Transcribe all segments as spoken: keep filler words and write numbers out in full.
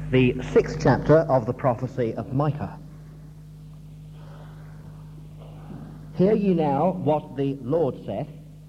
the sixth chapter of the prophecy of Micah. Hear ye now what the Lord saith.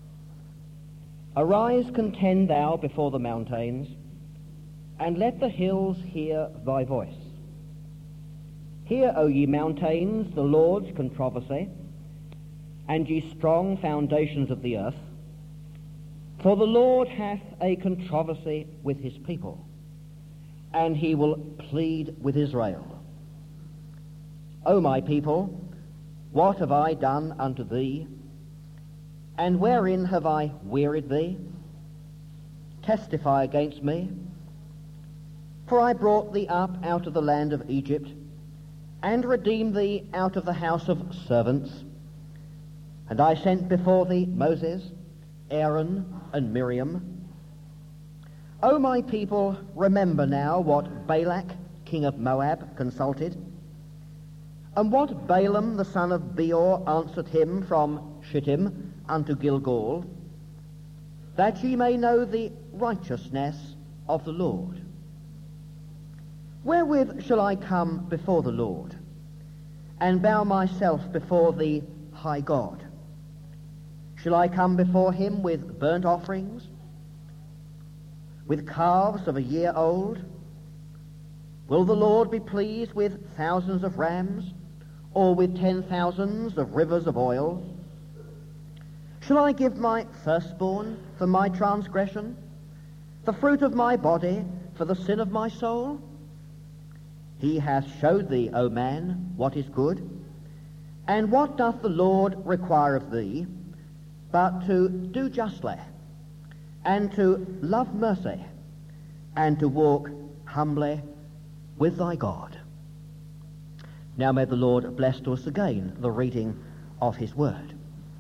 Arise, contend thou before the mountains, and let the hills hear thy voice. Hear, O ye mountains, the Lord's controversy, and ye strong foundations of the earth. For the Lord hath a controversy with his people, and he will plead with Israel. O my people, what have I done unto thee? And wherein have I wearied thee? Testify against me. For I brought thee up out of the land of Egypt, and redeemed thee out of the house of servants. And I sent before thee Moses, Aaron, and Miriam. O my people, remember now what Balak, king of Moab, consulted, and what Balaam the son of Beor answered him from Shittim unto Gilgal, that ye may know the righteousness of the Lord. Wherewith shall I come before the Lord, and bow myself before the high God? Shall I come before him with burnt offerings, with calves of a year old? Will the Lord be pleased with thousands of rams, or with ten thousands of rivers of oil? Shall I give my firstborn for my transgression, the fruit of my body for the sin of my soul? He hath showed thee, O man, what is good. And what doth the Lord require of thee, but to do justly, and to love mercy, and to walk humbly with thy God. Now may the Lord bless to us again the reading of his word.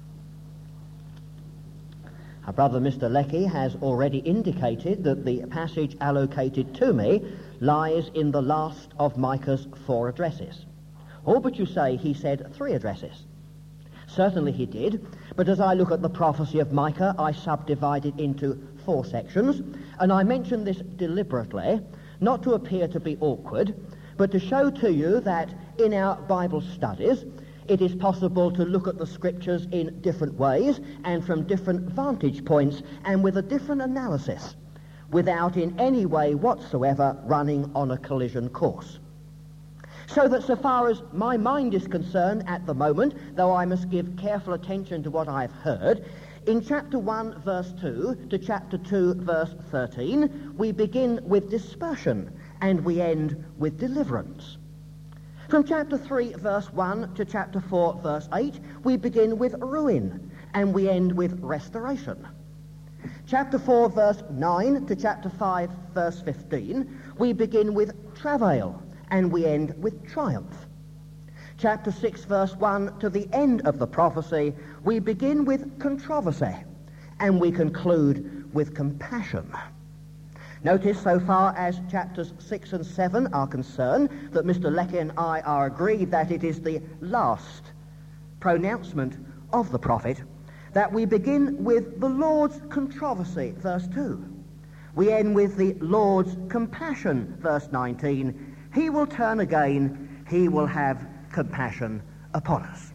Our brother Mister Leckie has already indicated that the passage allocated to me lies in the last of Micah's four addresses. Or but you say he said three addresses. Certainly he did, but as I look at the prophecy of Micah, I subdivide it into four sections, and I mention this deliberately, not to appear to be awkward, but to show to you that in our Bible studies, it is possible to look at the scriptures in different ways and from different vantage points and with a different analysis, without in any way whatsoever running on a collision course. So that so far as my mind is concerned at the moment, though I must give careful attention to what I've heard, in chapter one verse two to chapter two verse thirteen, we begin with dispersion and we end with deliverance. From chapter three verse one to chapter four verse eight, we begin with ruin and we end with restoration. Chapter four verse nine to chapter five verse fifteen, we begin with travail and we end with triumph. Chapter six verse one to the end of the prophecy, we begin with controversy and we conclude with compassion. Notice so far as chapters six and seven are concerned that Mister Leckie and I are agreed that it is the last pronouncement of the prophet, that we begin with the Lord's controversy, verse two. We end with the Lord's compassion, verse nineteen. He will turn again, he will have compassion upon us.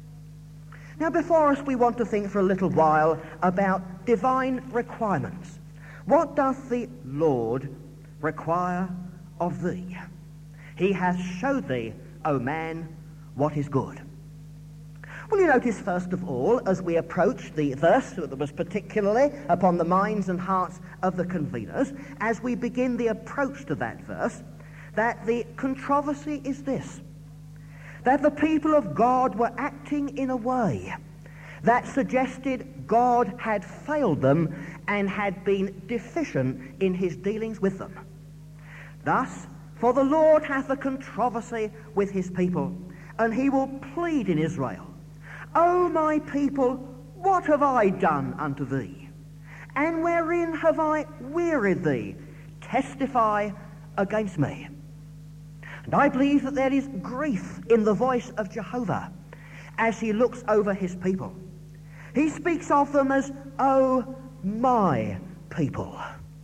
Now before us we want to think for a little while about divine requirements. What doth the Lord require of thee? He hath showed thee, O man, what is good. Will you notice first of all, as we approach the verse that was particularly upon the minds and hearts of the conveners, as we begin the approach to that verse, that the controversy is this, that the people of God were acting in a way that suggested God had failed them and had been deficient in his dealings with them. Thus, for the Lord hath a controversy with his people, and he will plead in Israel, O my people, what have I done unto thee? And wherein have I wearied thee? Testify against me. And I believe that there is grief in the voice of Jehovah as he looks over his people. He speaks of them as, O my people.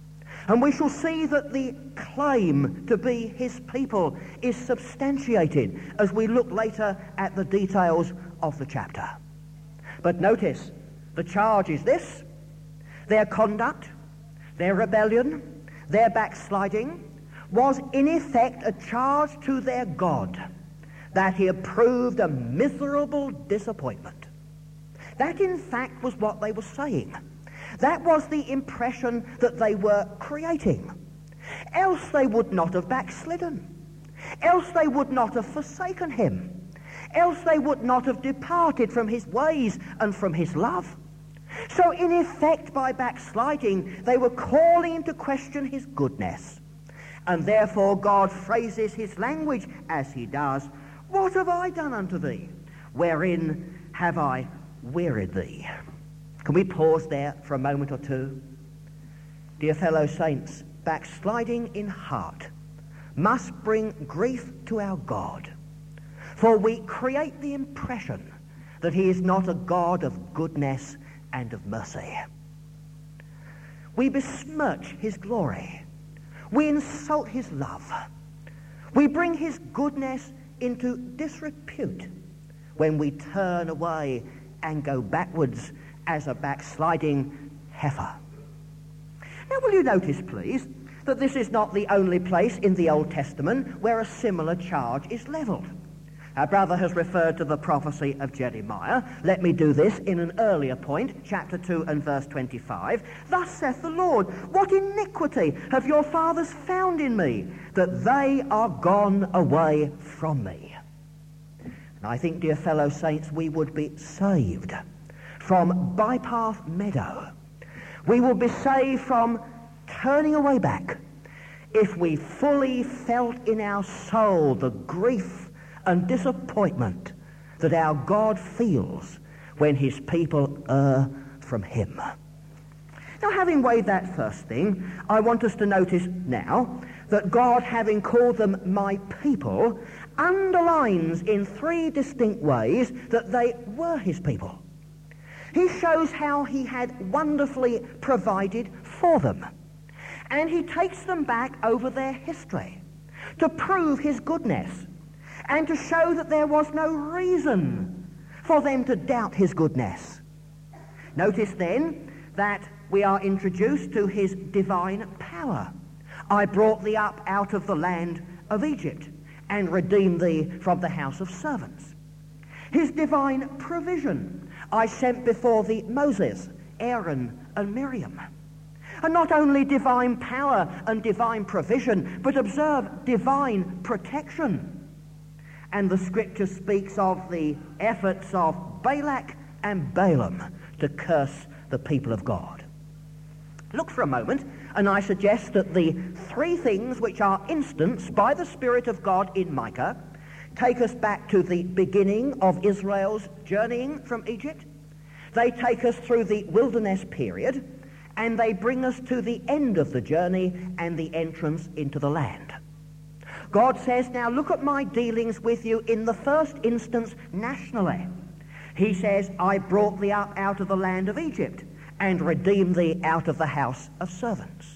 And we shall see that the claim to be his people is substantiated as we look later at the details of the chapter. But notice, the charge is this: their conduct, their rebellion, their backsliding was in effect a charge to their God that he had proved a miserable disappointment. That in fact was what they were saying. That was the impression that they were creating. Else they would not have backslidden. Else they would not have forsaken him. Else they would not have departed from his ways and from his love. So in effect, by backsliding, they were calling into question his goodness. And therefore God phrases his language as he does: "What have I done unto thee? Wherein have I wearied thee?" Can we pause there for a moment or two? Dear fellow saints, backsliding in heart must bring grief to our God, for we create the impression that he is not a God of goodness and of mercy. We besmirch his glory. We insult his love. We bring his goodness into disrepute when we turn away and go backwards as a backsliding heifer. Now, will you notice, please, that this is not the only place in the Old Testament where a similar charge is levelled. Our brother has referred to the prophecy of Jeremiah. Let me do this in an earlier point, chapter two and verse twenty-five. "Thus saith the Lord, what iniquity have your fathers found in me, that they are gone away from me?" And I think, dear fellow saints, we would be saved from Bypath Meadow. We will be saved from turning away back if we fully felt in our soul the grief and disappointment that our God feels when his people err from him. Now, having weighed that first thing, I want us to notice now that God, having called them my people, underlines in three distinct ways that they were his people. He shows how he had wonderfully provided for them. And he takes them back over their history to prove his goodness and to show that there was no reason for them to doubt his goodness. Notice then that we are introduced to his divine power. "I brought thee up out of the land of Egypt and redeemed thee from the house of servants." His divine provision: "I sent before thee Moses, Aaron, and Miriam." And not only divine power and divine provision, but observe, divine protection. And the scripture speaks of the efforts of Balak and Balaam to curse the people of God. Look for a moment, and I suggest that the three things which are instanced by the Spirit of God in Micah take us back to the beginning of Israel's journeying from Egypt. They take us through the wilderness period, and they bring us to the end of the journey and the entrance into the land. God says, now look at my dealings with you in the first instance nationally. He says, "I brought thee up out of the land of Egypt and redeemed thee out of the house of servants."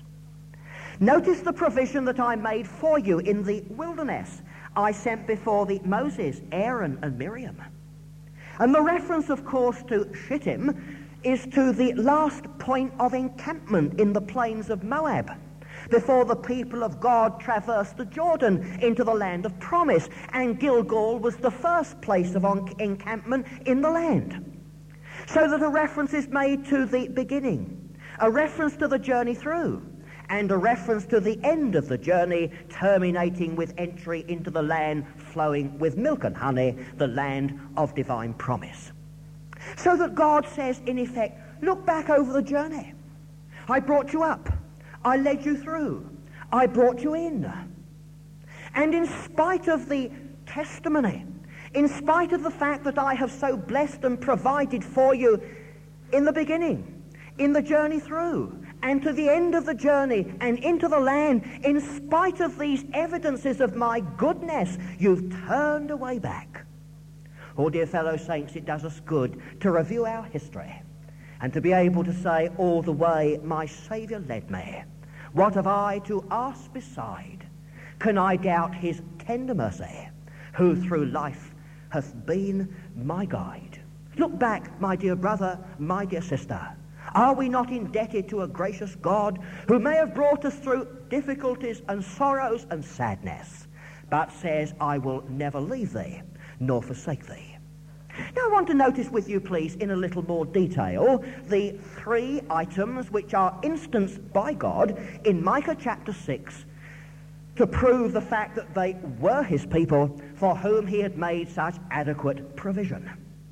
Notice the provision that I made for you in the wilderness. "I sent before thee Moses, Aaron, and Miriam." And the reference, of course, to Shittim is to the last point of encampment in the plains of Moab, before the people of God traversed the Jordan into the land of promise, and Gilgal was the first place of encampment in the land. So that a reference is made to the beginning, a reference to the journey through, and a reference to the end of the journey, terminating with entry into the land flowing with milk and honey, the land of divine promise. So that God says, in effect, look back over the journey. I brought you up. I led you through. I brought you in. And in spite of the testimony, in spite of the fact that I have so blessed and provided for you in the beginning, in the journey through, and to the end of the journey and into the land, in spite of these evidences of my goodness, you've turned away back. Oh, dear fellow saints, it does us good to review our history and to be able to say, all the way my Saviour led me What have I to ask beside? Can I doubt his tender mercy, who through life hath been my guide? Look back, my dear brother, my dear sister. Are we not indebted to a gracious God who may have brought us through difficulties and sorrows and sadness, but says, I will never leave thee nor forsake thee? Now I want to notice with you, please, in a little more detail, the three items which are instanced by God in Micah chapter six to prove the fact that they were his people for whom he had made such adequate provision.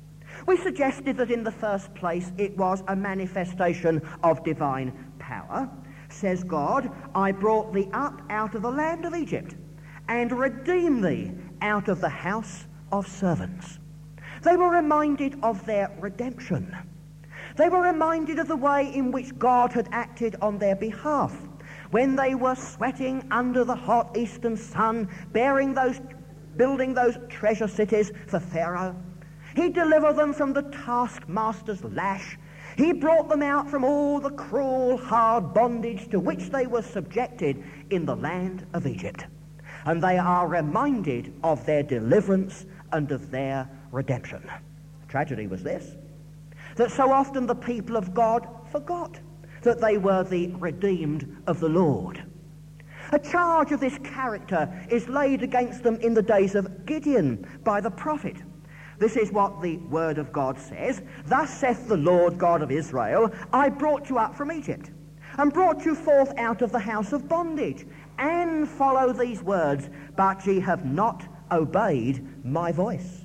We suggested that in the first place it was a manifestation of divine power. Says God, I brought thee up out of the land of Egypt and redeemed thee out of the house of servants. They were reminded of their redemption. They were reminded of the way in which God had acted on their behalf when they were sweating under the hot eastern sun, bearing those, building those treasure cities for Pharaoh. He delivered them from the taskmaster's lash. He brought them out from all the cruel, hard bondage to which they were subjected in the land of Egypt. And they are reminded of their deliverance and of their redemption. The tragedy was this, that so often the people of God forgot that they were the redeemed of the Lord. A charge of this character is laid against them in the days of Gideon by the prophet. This is what the word of God says. Thus saith the Lord God of Israel, I brought you up from Egypt, and brought you forth out of the house of bondage, and follow these words, but ye have not obeyed my voice.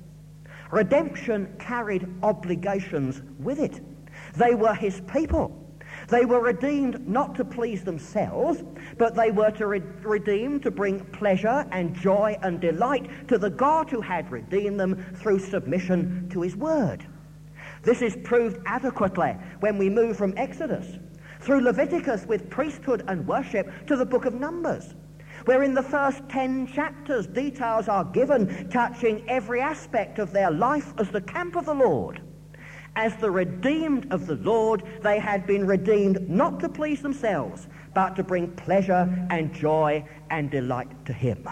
Redemption carried obligations with it. They were his people. They were redeemed not to please themselves, but they were to re- redeemed to bring pleasure and joy and delight to the God who had redeemed them through submission to his word. This is proved adequately when we move from Exodus through Leviticus with priesthood and worship to the book of Numbers, where in the first ten chapters details are given touching every aspect of their life as the camp of the Lord. As the redeemed of the Lord, they had been redeemed not to please themselves, but to bring pleasure and joy and delight to him.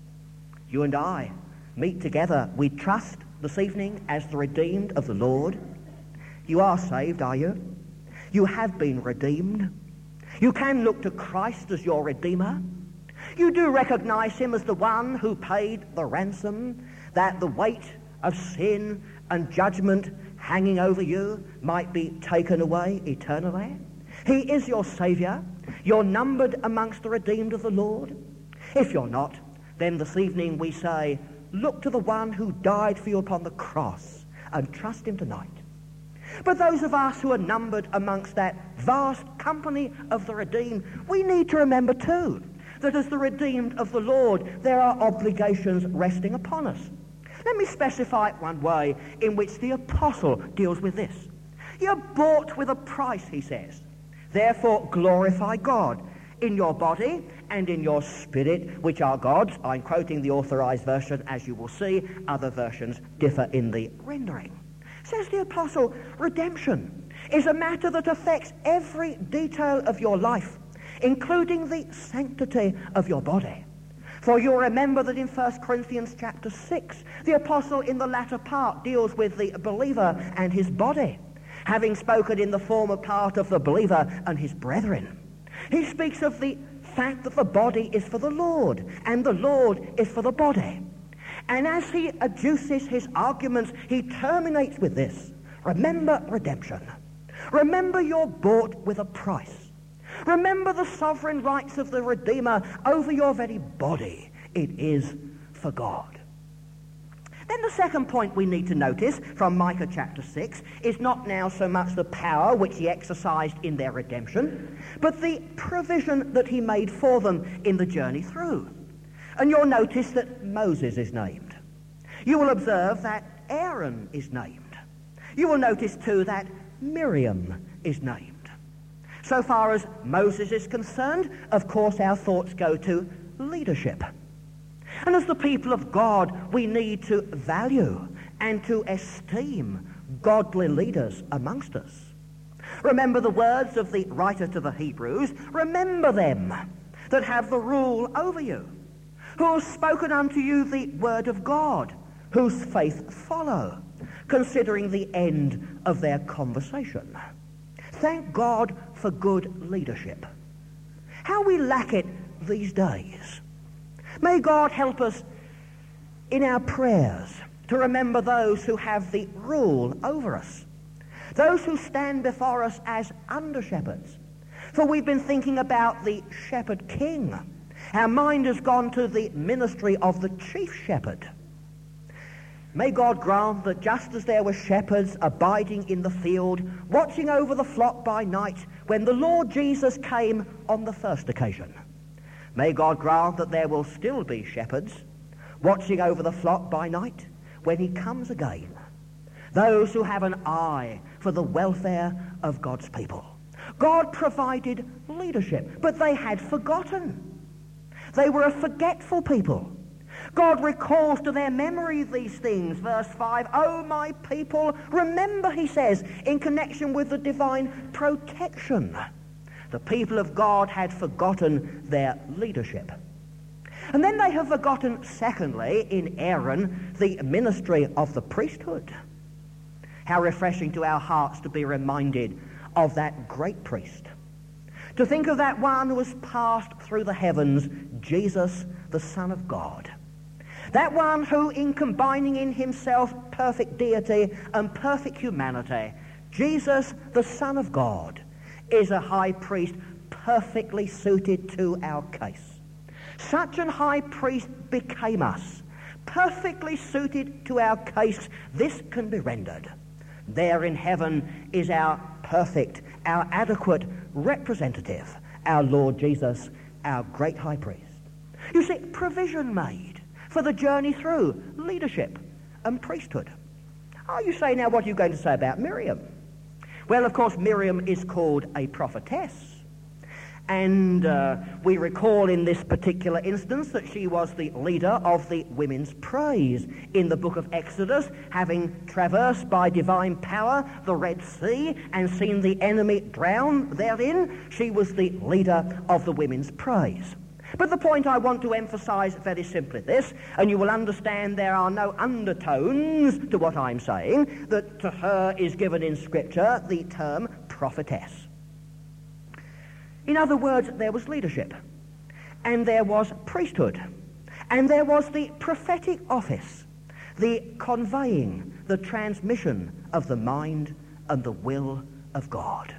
You and I meet together, we trust, this evening as the redeemed of the Lord. You are saved, are you? You have been redeemed. You can look to Christ as your Redeemer. You do recognize him as the one who paid the ransom, that the weight of sin and judgment hanging over you might be taken away eternally. He is your Saviour. You're numbered amongst the redeemed of the Lord. If you're not, then this evening we say, look to the one who died for you upon the cross and trust him tonight. But those of us who are numbered amongst that vast company of the redeemed, we need to remember too that as the redeemed of the Lord, there are obligations resting upon us. Let me specify one way in which the apostle deals with this. You're bought with a price, he says. Therefore glorify God in your body and in your spirit, which are God's. I'm quoting the authorized version, as you will see. Other versions differ in the rendering. Says the apostle, redemption is a matter that affects every detail of your life, including the sanctity of your body. For you'll remember that in First Corinthians chapter six, the apostle in the latter part deals with the believer and his body, having spoken in the former part of the believer and his brethren. He speaks of the fact that the body is for the Lord, and the Lord is for the body. And as he adduces his arguments, he terminates with this. Remember redemption. Remember you're bought with a price. Remember the sovereign rights of the Redeemer over your very body. It is for God. Then the second point we need to notice from Micah chapter six is not now so much the power which he exercised in their redemption, but the provision that he made for them in the journey through. And you'll notice that Moses is named. You will observe that Aaron is named. You will notice too that Miriam is named. So far as Moses is concerned, of course our thoughts go to leadership. And as the people of God, we need to value and to esteem godly leaders amongst us. Remember the words of the writer to the Hebrews. Remember them that have the rule over you, who have spoken unto you the word of God, whose faith follow, considering the end of their conversation. Thank God for good leadership. How we lack it these days. May God help us in our prayers to remember those who have the rule over us, those who stand before us as under-shepherds. For we've been thinking about the shepherd king. Our mind has gone to the ministry of the chief shepherd. May God grant that just as there were shepherds abiding in the field, watching over the flock by night, when the Lord Jesus came on the first occasion, may God grant that there will still be shepherds watching over the flock by night when he comes again. Those who have an eye for the welfare of God's people. God provided leadership, but they had forgotten. They were a forgetful people. God recalls to their memory these things. Verse five, "Oh, my people, remember," he says, in connection with the divine protection. The people of God had forgotten their leadership. And then they have forgotten, secondly, in Aaron, the ministry of the priesthood. How refreshing to our hearts to be reminded of that great priest. To think of that one who has passed through the heavens, Jesus, the Son of God. That one who, in combining in himself perfect deity and perfect humanity, Jesus, the Son of God, is a high priest perfectly suited to our case. Such an high priest became us, perfectly suited to our case. This can be rendered. There in heaven is our perfect, our adequate representative, our Lord Jesus, our great high priest. You see, provision made for the journey through leadership and priesthood. Oh, you say now, what are you going to say about Miriam? Well, of course, Miriam is called a prophetess. And uh, we recall in this particular instance that she was the leader of the women's praise in the book of Exodus, having traversed by divine power the Red Sea and seen the enemy drown therein. She was the leader of the women's praise. But the point I want to emphasize very simply this, and you will understand there are no undertones to what I'm saying, that to her is given in Scripture the term prophetess. In other words, there was leadership, and there was priesthood, and there was the prophetic office, the conveying, the transmission of the mind and the will of God.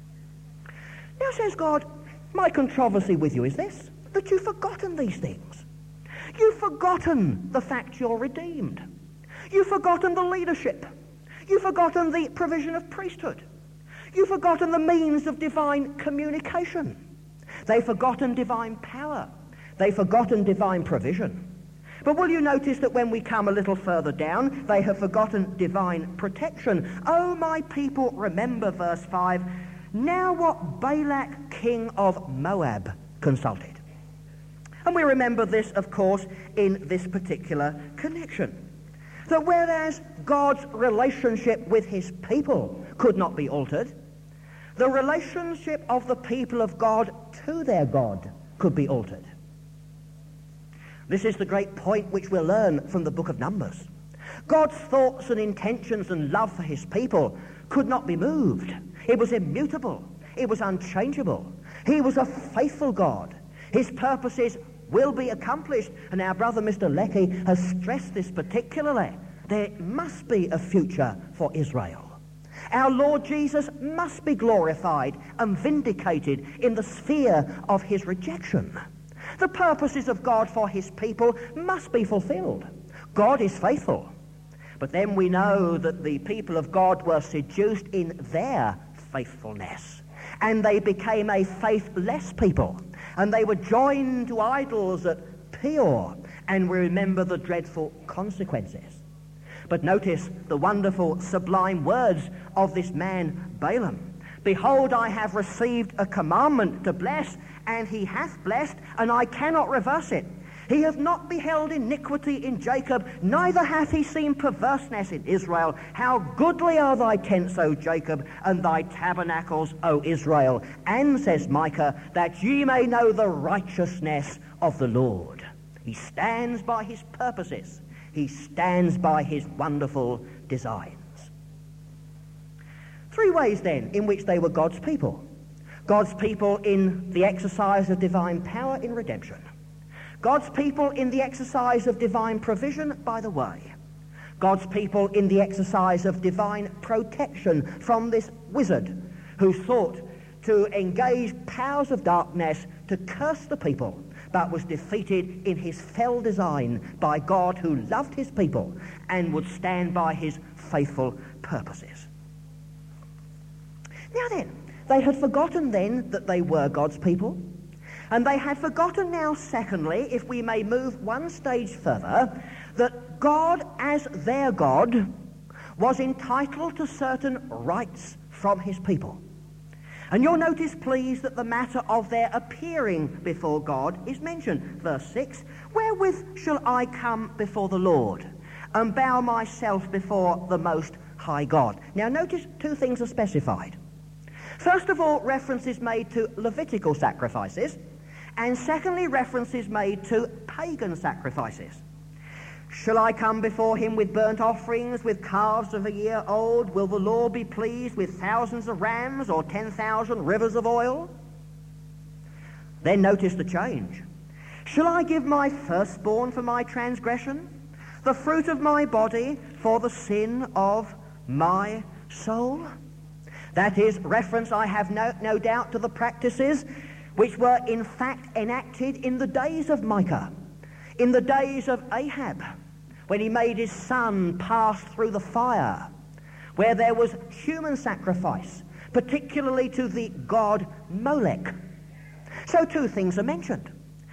Now, says God, my controversy with you is this, that you've forgotten these things. You've forgotten the fact you're redeemed. You've forgotten the leadership. You've forgotten the provision of priesthood. You've forgotten the means of divine communication. They've forgotten divine power. They've forgotten divine provision. But will you notice that when we come a little further down, they have forgotten divine protection. Oh, my people, remember, verse five, now what Balak, king of Moab, consulted. And we remember this, of course, in this particular connection. That whereas God's relationship with his people could not be altered, the relationship of the people of God to their God could be altered. This is the great point which we'll learn from the book of Numbers. God's thoughts and intentions and love for his people could not be moved. It was immutable. It was unchangeable. He was a faithful God. His purposes will be accomplished, and our brother Mister Leckie has stressed this particularly. There must be a future for Israel. Our Lord Jesus must be glorified and vindicated in the sphere of his rejection. The purposes of God for his people must be fulfilled. God is faithful. But then we know that the people of God were seduced in their faithfulness, and they became a faithless people, and they were joined to idols at Peor, and we remember the dreadful consequences. But notice the wonderful, sublime words of this man Balaam. Behold, I have received a commandment to bless, and he hath blessed, and I cannot reverse it. He hath not beheld iniquity in Jacob, neither hath he seen perverseness in Israel. How goodly are thy tents, O Jacob, and thy tabernacles, O Israel. And, says Micah, that ye may know the righteousness of the Lord. He stands by his purposes. He stands by his wonderful designs. Three ways, then, in which they were God's people. God's people in the exercise of divine power in redemption. God's people in the exercise of divine provision by the way. God's people in the exercise of divine protection from this wizard who sought to engage powers of darkness to curse the people, but was defeated in his fell design by God, who loved his people and would stand by his faithful purposes. Now then, they had forgotten then that they were God's people, and they had forgotten now, secondly, if we may move one stage further, that God as their God was entitled to certain rights from his people. And you'll notice, please, that the matter of their appearing before God is mentioned. Verse six, wherewith shall I come before the Lord, and bow myself before the Most High God? Now notice two things are specified. First of all, reference is made to Levitical sacrifices, and secondly, reference is made to pagan sacrifices. Shall I come before him with burnt offerings, with calves of a year old? Will the Lord be pleased with thousands of rams or ten thousand rivers of oil? Then notice the change. Shall I give my firstborn for my transgression, the fruit of my body for the sin of my soul? That is reference, I have no, no doubt, to the practices which were in fact enacted in the days of Micah, in the days of Ahab, when he made his son pass through the fire, where there was human sacrifice, particularly to the god Molech. So two things are mentioned.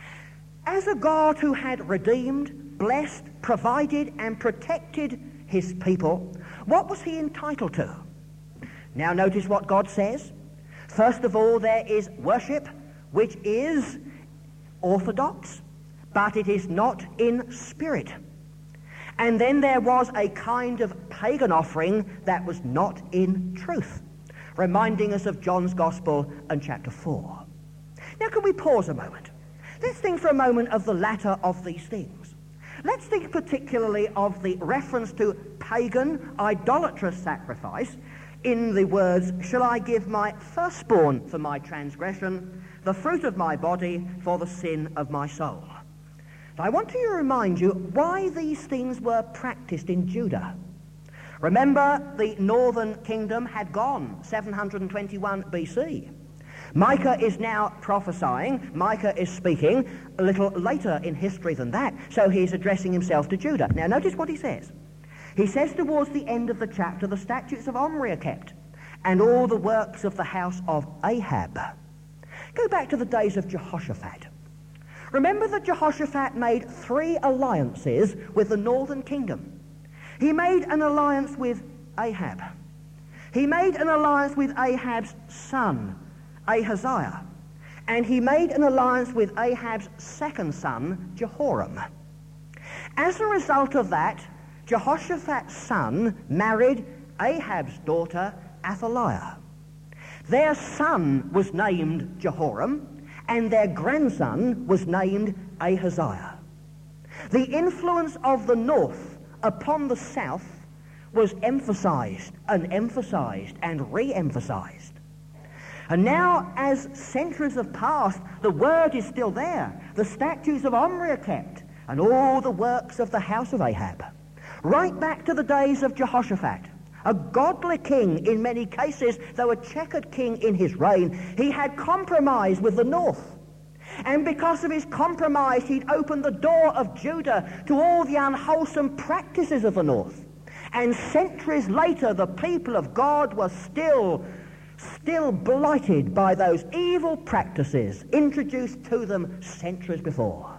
As a God who had redeemed, blessed, provided, and protected his people, what was he entitled to? Now notice what God says. First of all, there is worship, which is orthodox, but it is not in spirit. And then there was a kind of pagan offering that was not in truth, reminding us of John's Gospel and chapter four. Now can we pause a moment? Let's think for a moment of the latter of these things. Let's think particularly of the reference to pagan, idolatrous sacrifice in the words, shall I give my firstborn for my transgression, the fruit of my body for the sin of my soul? I want to remind you why these things were practiced in Judah. Remember, the northern kingdom had gone seven hundred twenty-one B C. Micah is now prophesying. Micah is speaking a little later in history than that, so he's addressing himself to Judah. Now notice what he says. He says towards the end of the chapter, the statutes of Omri are kept, and all the works of the house of Ahab. Go back to the days of Jehoshaphat. Remember that Jehoshaphat made three alliances with the northern kingdom. He made an alliance with Ahab. He made an alliance with Ahab's son, Ahaziah. And he made an alliance with Ahab's second son, Jehoram. As a result of that, Jehoshaphat's son married Ahab's daughter, Athaliah. Their son was named Jehoram, and their grandson was named Ahaziah. The influence of the north upon the south was emphasized and emphasized and re-emphasized. And now, as centuries have passed, the word is still there. The statutes of Omri are kept, and all the works of the house of Ahab. Right back to the days of Jehoshaphat, a godly king in many cases, though a checkered king in his reign. He had compromised with the north. And because of his compromise, he'd opened the door of Judah to all the unwholesome practices of the north. And centuries later, the people of God were still, still blighted by those evil practices introduced to them centuries before.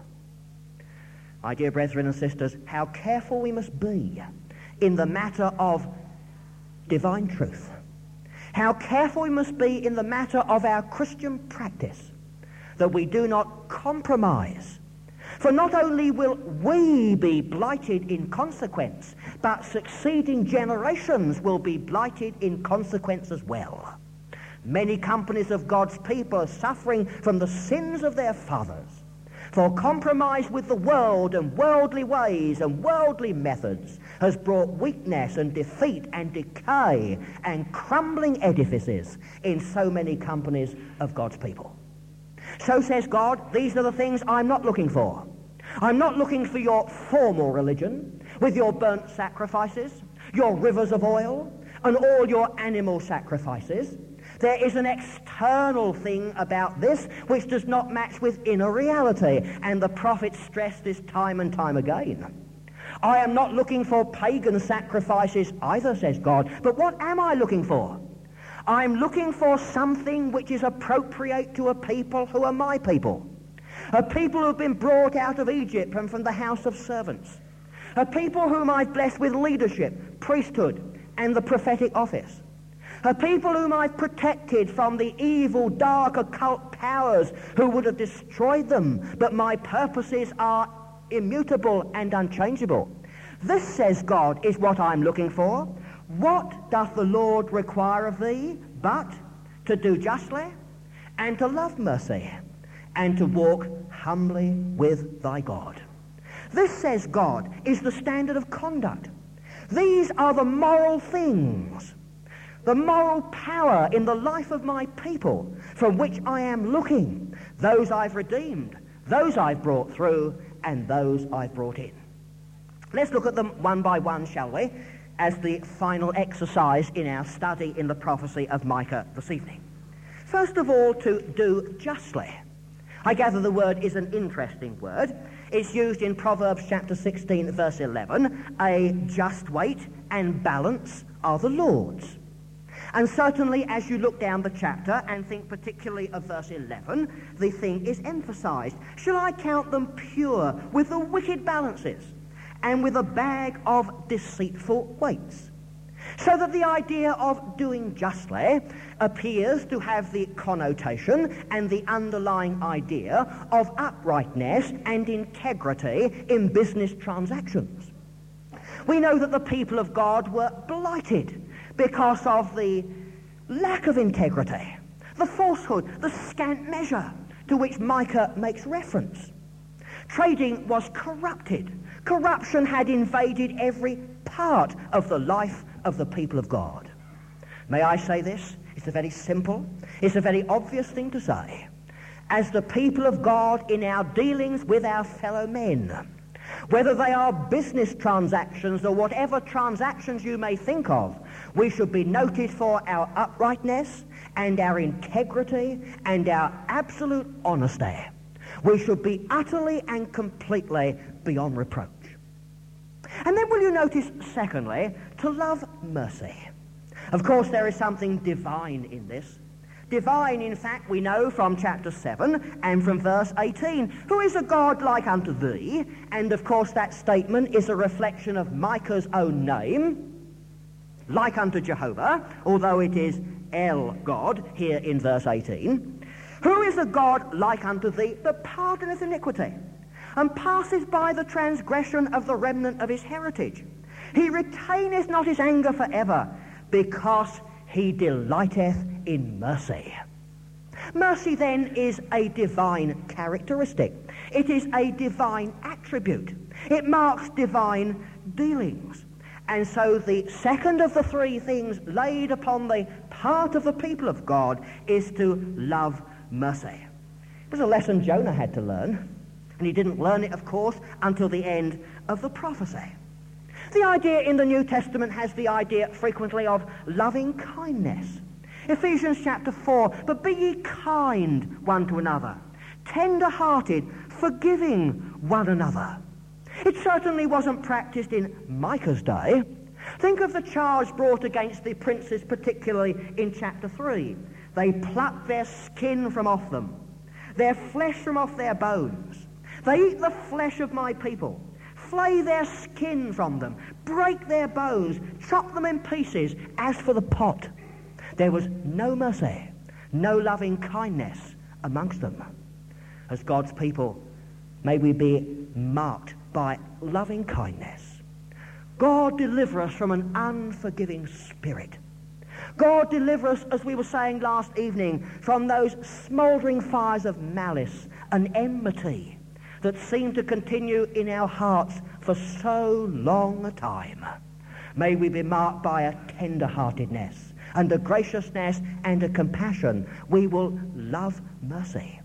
My dear brethren and sisters, how careful we must be in the matter of divine truth. How careful we must be in the matter of our Christian practice, that we do not compromise, For not only will we be blighted in consequence, but succeeding generations will be blighted in consequence as well. Many companies of God's people are suffering from the sins of their fathers. For compromise with the world and worldly ways and worldly methods has brought weakness and defeat and decay and crumbling edifices in so many companies of God's people. So says God, these are the things I'm not looking for. I'm not looking for your formal religion with your burnt sacrifices, your rivers of oil, and all your animal sacrifices. There is an external thing about this which does not match with inner reality, and the prophets stress this time and time again. I am not looking for pagan sacrifices either, says God, but what am I looking for? I'm looking for something which is appropriate to a people who are my people, a people who have been brought out of Egypt and from the house of servants, a people whom I've blessed with leadership, priesthood, and the prophetic office, a people whom I've protected from the evil, dark, occult powers who would have destroyed them, but my purposes are immutable and unchangeable. This, says God, is what I'm looking for. What doth the Lord require of thee but to do justly, and to love mercy, and to walk humbly with thy God? This, says God, is the standard of conduct. These are the moral things, the moral power in the life of my people from which I am looking. Those I've redeemed, those I've brought through, and those I've brought in. Let's look at them one by one, shall we, as the final exercise in our study in the prophecy of Micah this evening. First of all, to do justly. I gather the word is an interesting word. It's used in Proverbs chapter sixteen, verse eleven. A just weight and balance are the Lord's. And certainly as you look down the chapter and think particularly of verse eleven, the thing is emphasized. Shall I count them pure with the wicked balances and with a bag of deceitful weights? So that the idea of doing justly appears to have the connotation and the underlying idea of uprightness and integrity in business transactions. We know that the people of God were blighted because of the lack of integrity, the falsehood, the scant measure to which Micah makes reference. Trading was corrupted. Corruption had invaded every part of the life of the people of God. May I say this? It's a very simple, it's a very obvious thing to say. As the people of God in our dealings with our fellow men, whether they are business transactions or whatever transactions you may think of, we should be noted for our uprightness and our integrity and our absolute honesty. We should be utterly and completely beyond reproach. And then will you notice, secondly, to love mercy. Of course, there is something divine in this. Divine, in fact, we know from chapter seven and from verse eighteen. Who is a God like unto thee? And, of course, that statement is a reflection of Micah's own name, like unto Jehovah, although it is El God here in verse eighteen. Who is a God like unto thee that pardoneth iniquity, and passeth by the transgression of the remnant of his heritage? He retaineth not his anger forever, because he delighteth in mercy. Mercy, then, is a divine characteristic. It is a divine attribute. It marks divine dealings. And so the second of the three things laid upon the part of the people of God is to love mercy. It was a lesson Jonah had to learn, and he didn't learn it, of course, until the end of the prophecy. The idea in the New Testament has the idea frequently of loving kindness. Ephesians chapter four, but be ye kind one to another, tender-hearted, forgiving one another. It certainly wasn't practiced in Micah's day. Think of the charge brought against the princes, particularly in chapter three. They pluck their skin from off them, their flesh from off their bones. They eat the flesh of my people, flay their skin from them, break their bones, chop them in pieces as for the pot. There was no mercy, no loving kindness amongst them. As God's people, May we be marked by loving kindness. God deliver us from an unforgiving spirit. God deliver us, as we were saying last evening, from those smouldering fires of malice and enmity that seem to continue in our hearts for so long a time. May we be marked by a tender-heartedness and a graciousness and a compassion. We will love mercy.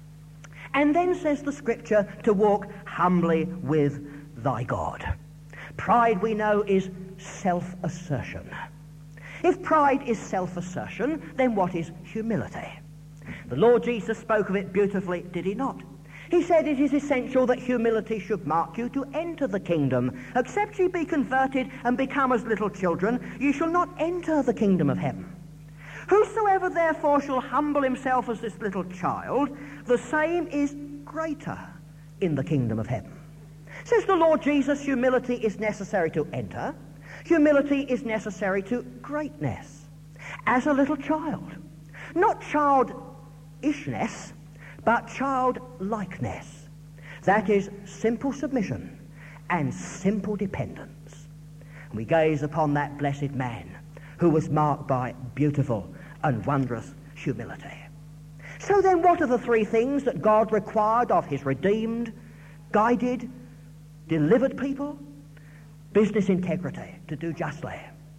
And then says the Scripture to walk humbly with thy God. Pride, we know, is self-assertion. If pride is self-assertion, then what is humility? The Lord Jesus spoke of it beautifully, did he not? He said it is essential that humility should mark you to enter the kingdom. Except ye be converted and become as little children, ye shall not enter the kingdom of heaven. Whosoever therefore shall humble himself as this little child, the same is greater in the kingdom of heaven. Says the Lord Jesus, humility is necessary to enter. Humility is necessary to greatness. As a little child. Not childishness, but childlikeness. That is simple submission and simple dependence. And we gaze upon that blessed man who was marked by beautiful and wondrous humility. So then, what are the three things that God required of his redeemed, guided, delivered people? Business integrity, to do justly,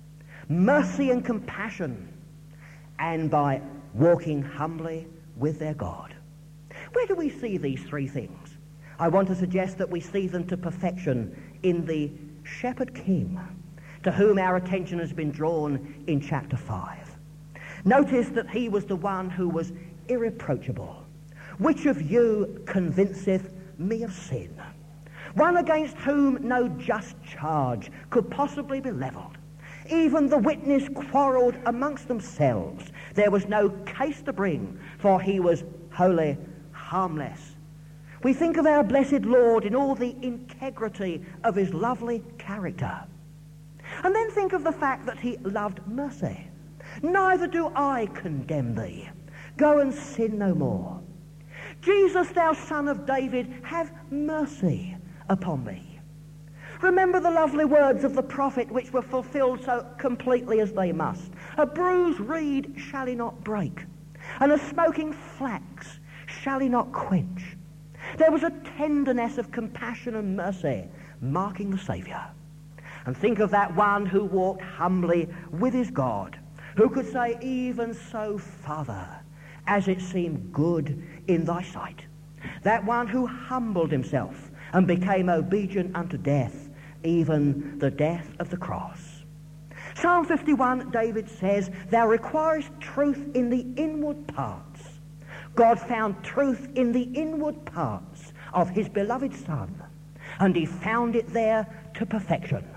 mercy and compassion, and by walking humbly with their God. Where do we see these three things? I want to suggest that we see them to perfection in the shepherd king, to whom our attention has been drawn in chapter five. Notice that he was the one who was irreproachable. Which of you convinceth me of sin? One against whom no just charge could possibly be levelled. Even the witness quarrelled amongst themselves. There was no case to bring, for he was wholly harmless. We think of our blessed Lord in all the integrity of his lovely character. And then think of the fact that he loved mercy. Neither do I condemn thee. Go and sin no more. Jesus, thou son of David, have mercy upon me. Remember the lovely words of the prophet, which were fulfilled so completely as they must. A bruised reed shall he not break, and a smoking flax shall he not quench. There was a tenderness of compassion and mercy marking the Saviour. And think of that one who walked humbly with his God, who could say, even so, Father, as it seemed good in thy sight. That one who humbled himself and became obedient unto death, even the death of the cross. Psalm fifty-one, David says, thou requirest truth in the inward parts. God found truth in the inward parts of his beloved Son, and he found it there to perfection.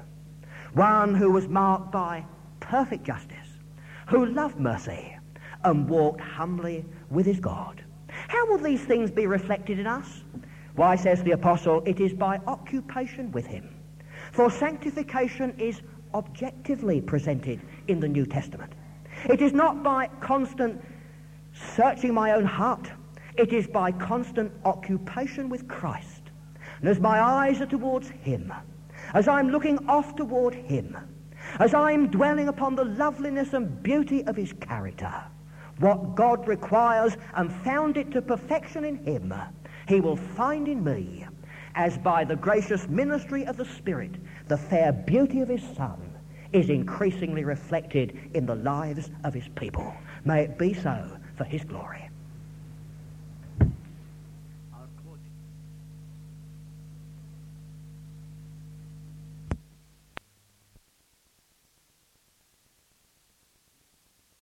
One who was marked by perfect justice, who loved mercy, and walked humbly with his God. How will these things be reflected in us? Why, says the apostle, it is by occupation with him. For sanctification is objectively presented in the New Testament. It is not by constant searching my own heart. It is by constant occupation with Christ. And as my eyes are towards him, as I'm looking off toward him, as I'm dwelling upon the loveliness and beauty of his character, what God requires and found it to perfection in him, he will find in me, as by the gracious ministry of the Spirit, the fair beauty of his Son is increasingly reflected in the lives of his people. May it be so for his glory.